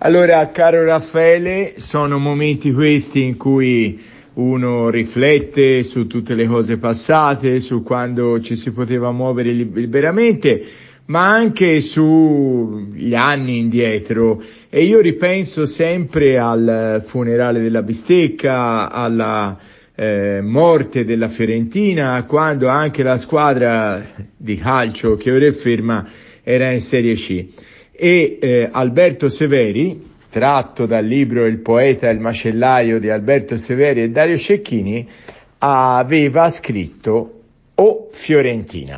Allora, caro Raffaele, sono momenti questi in cui uno riflette su tutte le cose passate, su quando ci si poteva muovere liberamente, ma anche sugli anni indietro. E io ripenso sempre al funerale della bistecca, alla morte della Fiorentina, quando anche la squadra di calcio che ora è ferma era in Serie C. E Alberto Severi, tratto dal libro Il poeta e il macellaio di Alberto Severi e Dario Cecchini, aveva scritto: "O Fiorentina,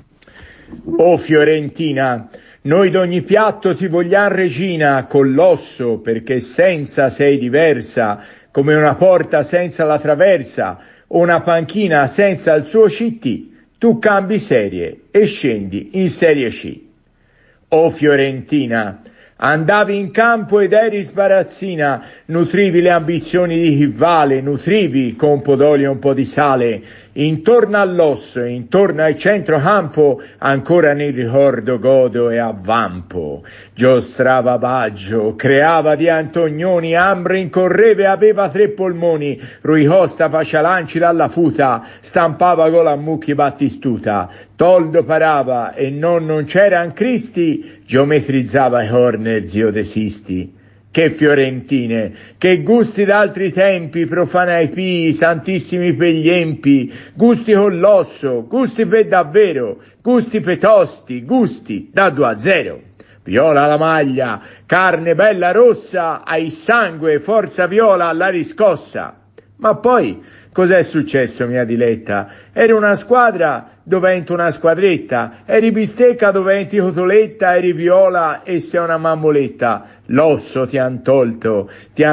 o Fiorentina, noi d'ogni piatto ti vogliam regina, con l'osso, perché senza sei diversa, come una porta senza la traversa, o una panchina senza il suo CT, tu cambi serie e scendi in Serie C. O Fiorentina, andavi in campo ed eri sbarazzina, nutrivi le ambizioni di chi vale, nutrivi con un po' d'olio e un po' di sale, intorno all'osso, intorno al centrocampo, ancora nel ricordo godo e avvampo. Giostrava Baggio, creava di Antonioni, Ambrin correva e aveva 3 polmoni, Rui Costa faccia lanci dalla futa, stampava gol a Mucchi Battistuta, Toldo parava e non c'eran Cristi, geometrizzava i corner zio De Sisti. Che fiorentine, che gusti d'altri tempi, profanai pii, santissimi per gli empi, gusti con l'osso, gusti per davvero, gusti per tosti, gusti da 2-0. Viola la maglia, carne bella rossa, hai sangue, forza viola alla riscossa. Ma poi, cos'è successo, mia diletta? Eri una squadra, doventi una squadretta, eri bistecca, doventi cotoletta, eri viola e sei una mammoletta. L'osso ti han tolto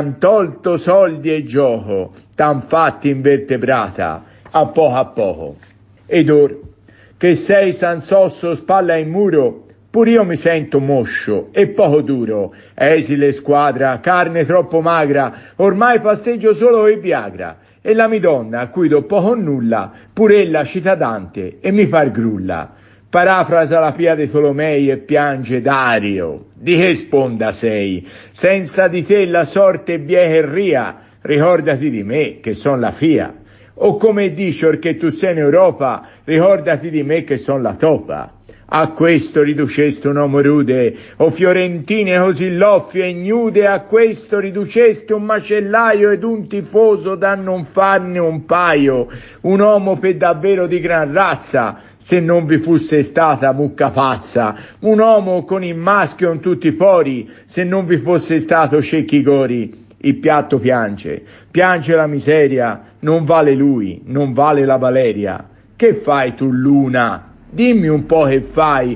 soldi e gioco, t'han fatti invertebrata, a poco. Ed or, che sei sansosso spalla in muro, pur io mi sento moscio e poco duro, esile squadra, carne troppo magra, ormai pasteggio solo e Viagra, e la midonna, a cui do poco o nulla, pur ella cita Dante e mi par grulla. Parafrasa la Pia dei Tolomei e piange Dario, di che sponda sei? Senza di te la sorte bieca e ria, ricordati di me che son la FIA. O come dici, or che tu sei in Europa, ricordati di me che son la topa. A questo riduceste un uomo rude, o fiorentine così loffie e ignude, a questo riduceste un macellaio ed un tifoso da non farne un paio, un uomo per davvero di gran razza, se non vi fosse stata mucca pazza, un uomo con il maschio in tutti i pori, se non vi fosse stato Cecchi Gori. Il piatto piange la miseria, non vale lui, non vale la Valeria. Che fai tu, Luna? Dimmi un po' che fai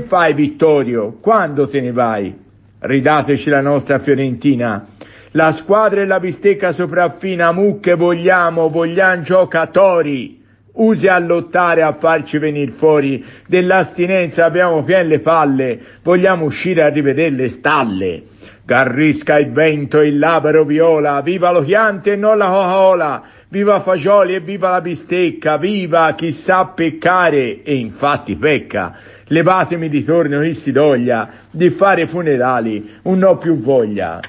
Vittorio, quando te ne vai? Ridateci la nostra Fiorentina, la squadra e la bistecca sopraffina, mucche vogliamo giocatori, usi a lottare a farci venir fuori, dell'astinenza abbiamo piene le palle, vogliamo uscire a rivedere le stalle. Garrisca il vento e il labero viola, viva lo Chianti e non la Coca-Cola, viva Fagioli e viva la bistecca, viva chi sa peccare e infatti pecca. Levatemi di torno chi si doglia, di fare funerali, un no più voglia.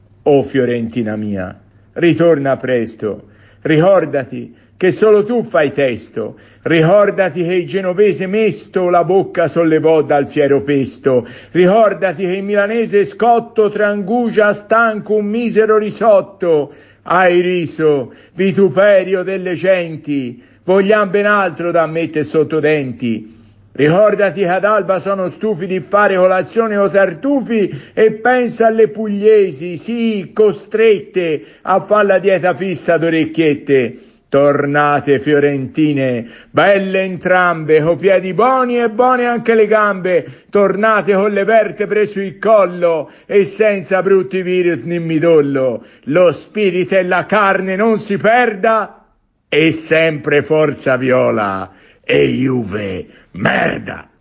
O Fiorentina mia, ritorna presto, ricordati che solo tu fai testo, ricordati che il genovese Mesto la bocca sollevò dal fiero pesto, ricordati che il milanese Scotto trangugia stanco un misero risotto, hai riso, vituperio delle genti, vogliam ben altro da mettere sotto denti. Ricordati che ad alba sono stufi di fare colazione o tartufi e pensa alle pugliesi, sì, costrette a fare la dieta fissa d'orecchiette. Tornate fiorentine, belle entrambe, co' piedi buoni e buone anche le gambe, tornate con le vertebre sul collo e senza brutti virus né midollo. Lo spirito e la carne non si perda e sempre forza viola e Juve merda.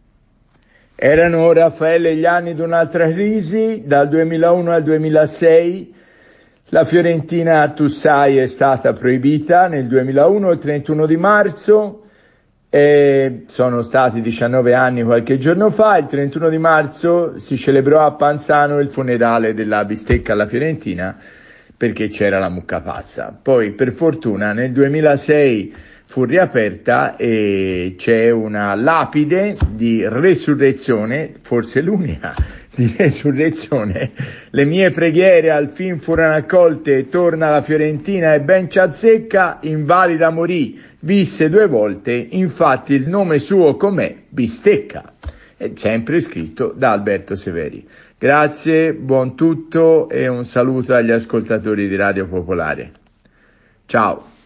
Erano, Raffaele, gli anni di un'altra crisi, dal 2001 al 2006. La Fiorentina, tu sai, è stata proibita nel 2001 il 31 di marzo, Sono stati 19 anni qualche giorno fa, il 31 di marzo si celebrò a Panzano il funerale della bistecca alla fiorentina, perché c'era la mucca pazza. Poi per fortuna nel 2006 fu riaperta e c'è una lapide di resurrezione, forse l'unica di resurrezione. Le mie preghiere al fin furono accolte, torna la Fiorentina e ben ci azzecca, invalida morì, visse 2 volte, infatti il nome suo com'è? Bistecca. È sempre scritto da Alberto Severi. Grazie, buon tutto e un saluto agli ascoltatori di Radio Popolare. Ciao.